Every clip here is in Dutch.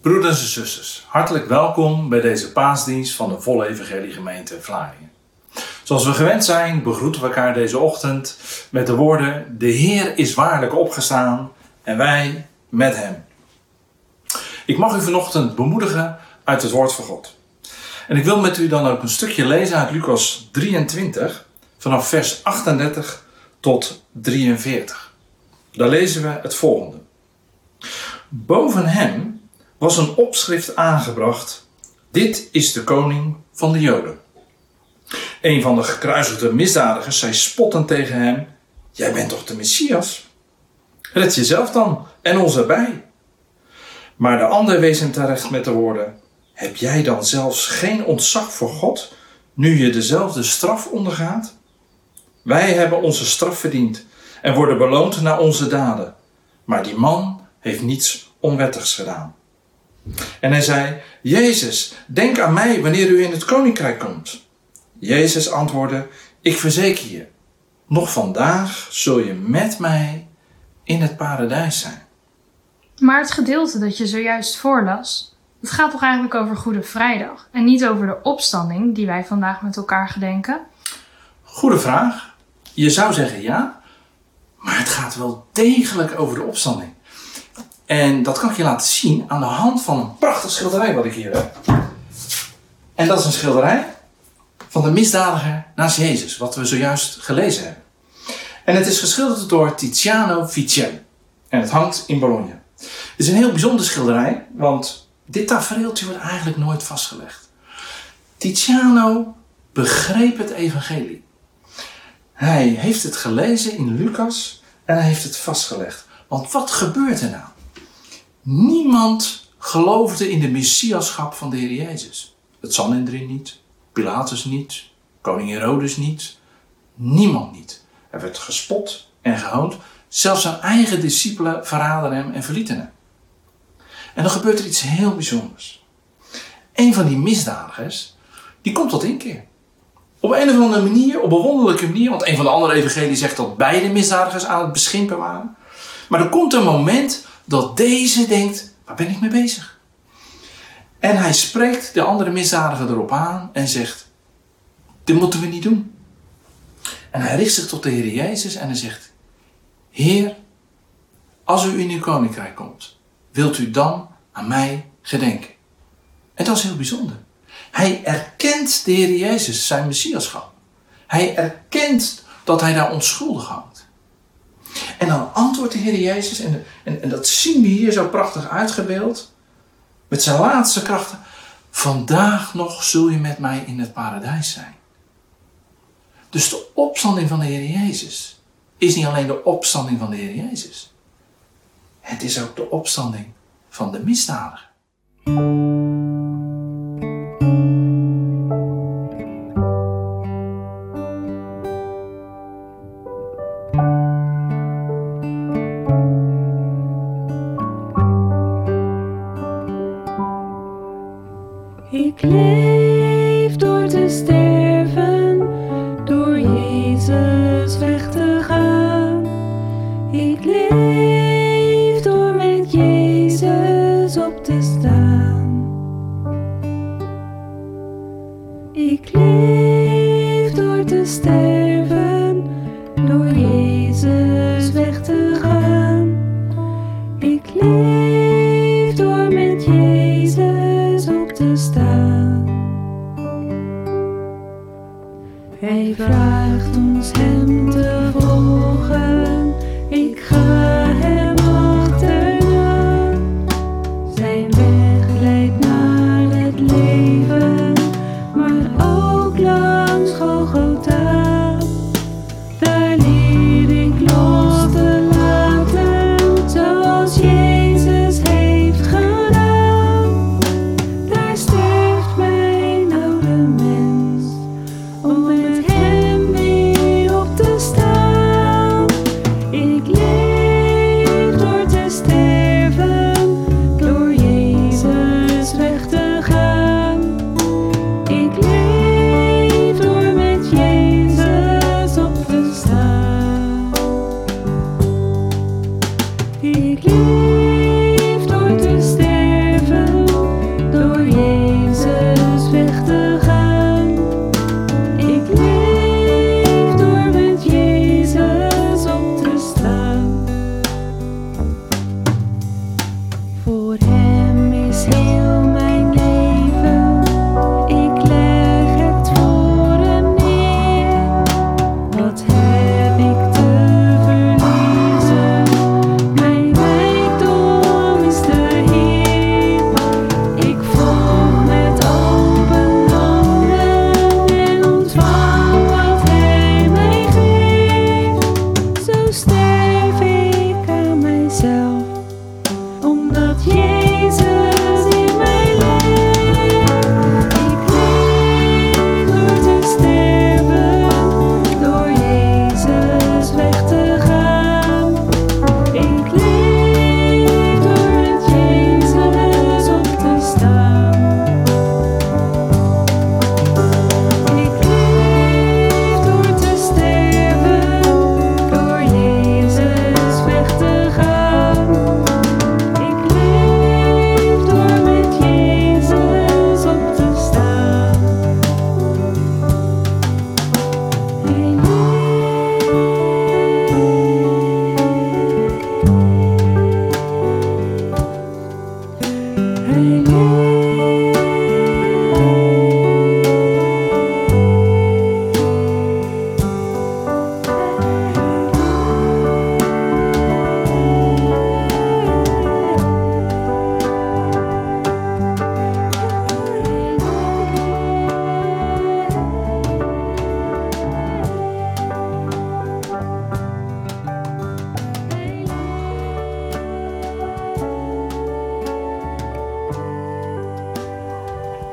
Broeders en zusters, hartelijk welkom bij deze paasdienst van de Volle Evangelie Gemeente Vlaardingen. Zoals we gewend zijn, begroeten we elkaar deze ochtend met de woorden: de Heer is waarlijk opgestaan en wij met hem. Ik mag u vanochtend bemoedigen uit het woord van God. En ik wil met u dan ook een stukje lezen uit Lucas 23, vanaf vers 38 tot 43. Daar lezen we het volgende. Boven hem was een opschrift aangebracht: dit is de koning van de Joden. Een van de gekruisigde misdadigers zei spottend tegen hem: jij bent toch de Messias? Red jezelf dan en ons erbij. Maar de ander wees hem terecht met de woorden: heb jij dan zelfs geen ontzag voor God, nu je dezelfde straf ondergaat? Wij hebben onze straf verdiend en worden beloond naar onze daden. Maar die man heeft niets onwettigs gedaan. En hij zei: Jezus, denk aan mij wanneer u in het koninkrijk komt. Jezus antwoordde: ik verzeker je, nog vandaag zul je met mij in het paradijs zijn. Maar het gedeelte dat je zojuist voorlas, het gaat toch eigenlijk over Goede Vrijdag en niet over de opstanding die wij vandaag met elkaar gedenken? Goede vraag. Je zou zeggen ja, maar het gaat wel degelijk over de opstanding. En dat kan ik je laten zien aan de hand van een prachtig schilderij wat ik hier heb. En dat is een schilderij van de misdadiger naast Jezus, wat we zojuist gelezen hebben. En het is geschilderd door Tiziano Ficcelli. En het hangt in Bologna. Het is een heel bijzonder schilderij, want dit tafereeltje wordt eigenlijk nooit vastgelegd. Tiziano begreep het evangelie. Hij heeft het gelezen in Lucas en hij heeft het vastgelegd. Want wat gebeurt er nou? Niemand geloofde in de messiaschap van de Heer Jezus. Het Sanhedrin niet, Pilatus niet, koning Herodes niet, niemand niet. Er werd gespot en gehoond. Zelfs zijn eigen discipelen verraden hem en verlieten hem. En dan gebeurt er iets heel bijzonders. Een van die misdadigers, die komt tot inkeer. Op een of andere manier, op een wonderlijke manier, want een van de andere evangelieën zegt dat beide misdadigers aan het beschimpen waren. Maar er komt een moment dat deze denkt: waar ben ik mee bezig? En hij spreekt de andere misdadiger erop aan en zegt: dit moeten we niet doen. En hij richt zich tot de Heer Jezus en hij zegt: Heer, als u in uw koninkrijk komt, wilt u dan aan mij gedenken? En dat is heel bijzonder. Hij erkent de Heer Jezus zijn messiaschap. Hij erkent dat hij daar onschuldig hangt. En dan antwoordt de Heer Jezus, en dat zien we hier zo prachtig uitgebeeld, met zijn laatste krachten: vandaag nog zul je met mij in het paradijs zijn. Dus de opstanding van de Heer Jezus is niet alleen de opstanding van de Heer Jezus. Het is ook de opstanding van de misdadiger. Ik leef door te sterven, door Jezus weg te gaan. Ik leef door met Jezus op te staan.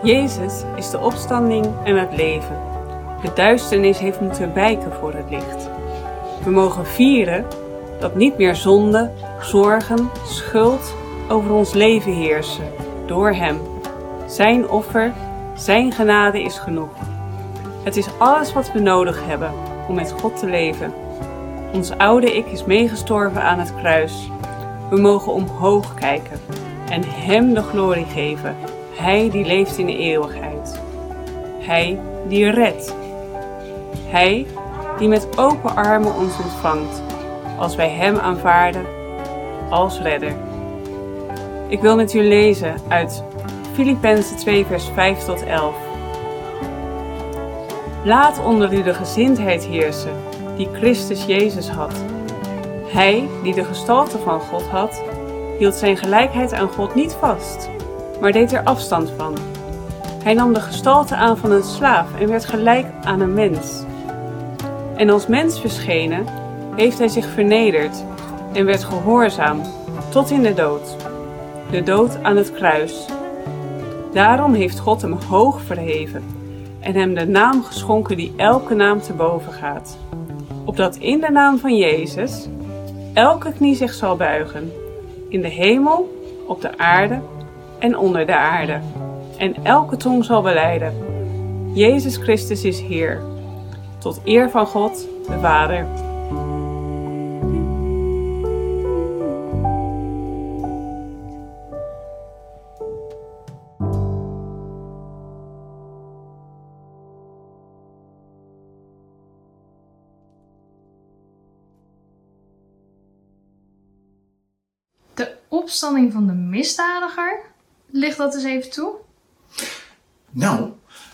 Jezus is de opstanding en het leven. De duisternis heeft moeten wijken voor het licht. We mogen vieren dat niet meer zonde, zorgen, schuld over ons leven heersen door Hem. Zijn offer, Zijn genade is genoeg. Het is alles wat we nodig hebben om met God te leven. Ons oude ik is meegestorven aan het kruis. We mogen omhoog kijken en Hem de glorie geven. Hij die leeft in de eeuwigheid. Hij die redt. Hij die met open armen ons ontvangt als wij Hem aanvaarden als redder. Ik wil met u lezen uit Filippenzen 2 vers 5 tot 11. Laat onder u de gezindheid heersen die Christus Jezus had. Hij die de gestalte van God had, hield zijn gelijkheid aan God niet vast, maar deed er afstand van. Hij nam de gestalte aan van een slaaf en werd gelijk aan een mens. En als mens verschenen, heeft hij zich vernederd en werd gehoorzaam tot in de dood aan het kruis. Daarom heeft God hem hoog verheven en hem de naam geschonken die elke naam te boven gaat. Opdat in de naam van Jezus elke knie zich zal buigen, in de hemel, op de aarde en onder de aarde. En elke tong zal belijden: Jezus Christus is Heer, tot eer van God, de Vader. De opstanding van de misdadiger? Ligt dat eens even toe? Nou,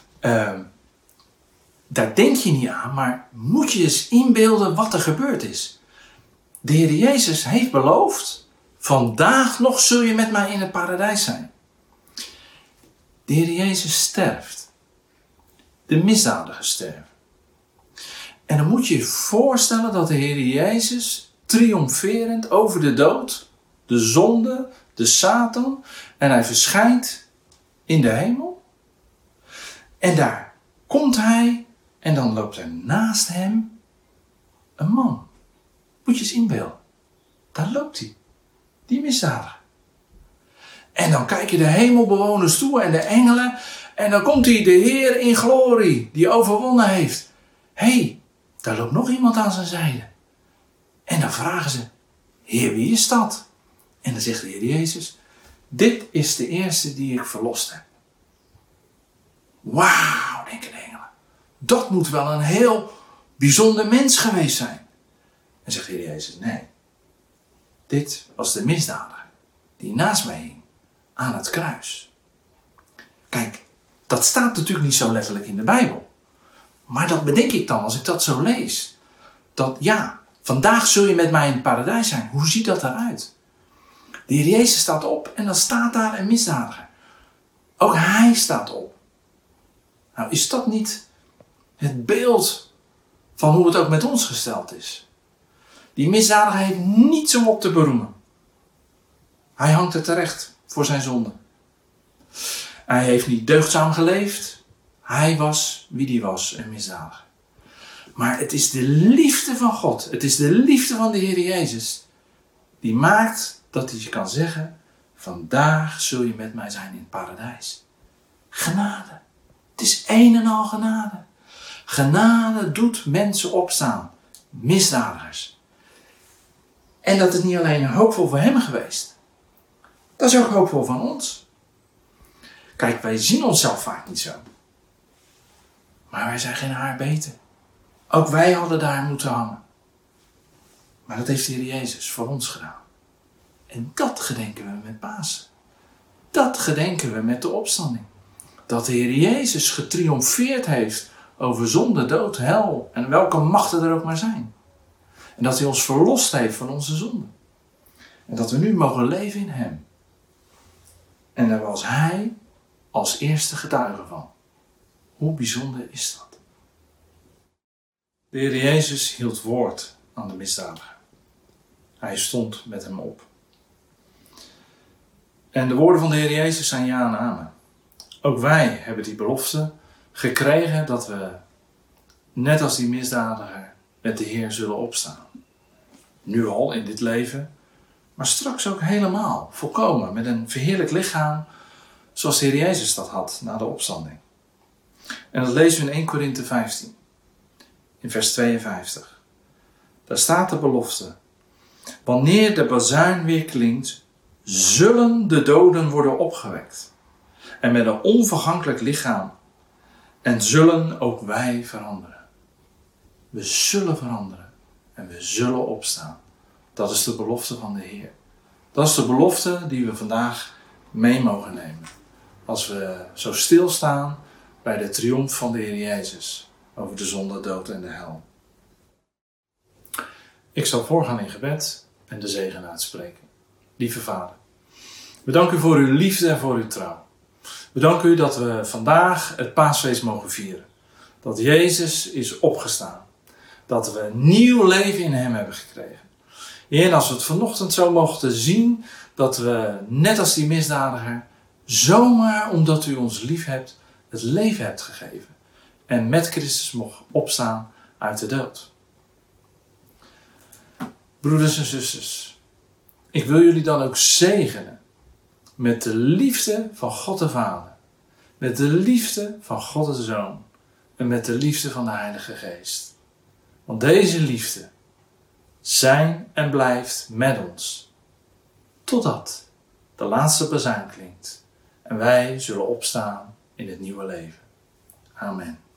daar denk je niet aan, maar moet je eens inbeelden wat er gebeurd is. De Heer Jezus heeft beloofd: vandaag nog zul je met mij in het paradijs zijn. De Heer Jezus sterft. De misdadigers sterven. En dan moet je je voorstellen dat de Heer Jezus triomferend over de dood, de zonde, de Satan, en hij verschijnt in de hemel. En daar komt hij en dan loopt er naast hem een man. Moet je eens inbeelden. Daar loopt hij. Die misdadiger. En dan kijken de hemelbewoners toe en de engelen. En dan komt hij, de Heer in glorie, die overwonnen heeft. Hé, daar loopt nog iemand aan zijn zijde. En dan vragen ze: Heer, wie is dat? En dan zegt de Heer Jezus: dit is de eerste die ik verlost heb. Wauw, denken de engelen. Dat moet wel een heel bijzonder mens geweest zijn. En zegt de Heer Jezus: nee. Dit was de misdadiger die naast mij hing aan het kruis. Kijk, dat staat natuurlijk niet zo letterlijk in de Bijbel. Maar dat bedenk ik dan als ik dat zo lees. Dat ja, vandaag zul je met mij in het paradijs zijn. Hoe ziet dat eruit? De Heer Jezus staat op en dan staat daar een misdadiger. Ook hij staat op. Nou, is dat niet het beeld van hoe het ook met ons gesteld is? Die misdadiger heeft niets om op te beroemen. Hij hangt er terecht voor zijn zonde. Hij heeft niet deugdzaam geleefd. Hij was wie hij was, een misdadiger. Maar het is de liefde van God. Het is de liefde van de Heer Jezus. Die maakt dat hij kan zeggen: vandaag zul je met mij zijn in het paradijs. Genade. Het is een en al genade. Genade doet mensen opstaan. Misdadigers. En dat is niet alleen hoopvol voor hem geweest. Dat is ook hoopvol van ons. Kijk, wij zien onszelf vaak niet zo. Maar wij zijn geen haar beter. Ook wij hadden daar moeten hangen. Maar dat heeft de Heer Jezus voor ons gedaan. En dat gedenken we met Pasen. Dat gedenken we met de opstanding. Dat de Heer Jezus getriomfeerd heeft over zonde, dood, hel en welke machten er ook maar zijn. En dat hij ons verlost heeft van onze zonde. En dat we nu mogen leven in hem. En daar was hij als eerste getuige van. Hoe bijzonder is dat? De Heer Jezus hield woord aan de misdadiger. Hij stond met hem op. En de woorden van de Heer Jezus zijn ja en amen. Ook wij hebben die belofte gekregen dat we, net als die misdadiger, met de Heer zullen opstaan. Nu al in dit leven, maar straks ook helemaal, volkomen, met een verheerlijk lichaam, zoals de Heer Jezus dat had na de opstanding. En dat lezen we in 1 Korinthe 15, in vers 52. Daar staat de belofte: wanneer de bazuin weer klinkt, zullen de doden worden opgewekt. En met een onvergankelijk lichaam. En zullen ook wij veranderen. We zullen veranderen. En we zullen opstaan. Dat is de belofte van de Heer. Dat is de belofte die we vandaag mee mogen nemen. Als we zo stilstaan bij de triomf van de Heer Jezus. Over de zonde, dood en de hel. Ik zal voorgaan in gebed en de zegen uitspreken. Lieve Vader, we danken u voor uw liefde en voor uw trouw. We danken u dat we vandaag het paasfeest mogen vieren. Dat Jezus is opgestaan. Dat we nieuw leven in hem hebben gekregen. Heer, en als we het vanochtend zo mochten zien, dat we, net als die misdadiger, zomaar omdat u ons lief hebt, het leven hebt gegeven. En met Christus mocht opstaan uit de dood. Broeders en zusters, ik wil jullie dan ook zegenen met de liefde van God de Vader, met de liefde van God de Zoon en met de liefde van de Heilige Geest. Want deze liefde zijn en blijft met ons, totdat de laatste bazuin klinkt en wij zullen opstaan in het nieuwe leven. Amen.